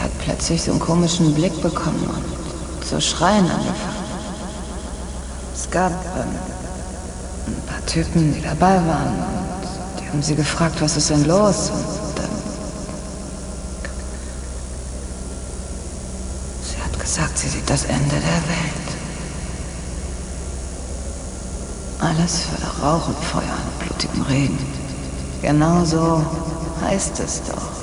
hat plötzlich so einen komischen Blick bekommen und zu schreien angefangen. Es gab ein paar Typen, die dabei waren und die haben sie gefragt, was ist denn los? Und dann... Sie hat gesagt, sie sieht das Ende der Welt. Alles voller Rauch und Feuer und blutigem Regen. Genau so heißt es doch.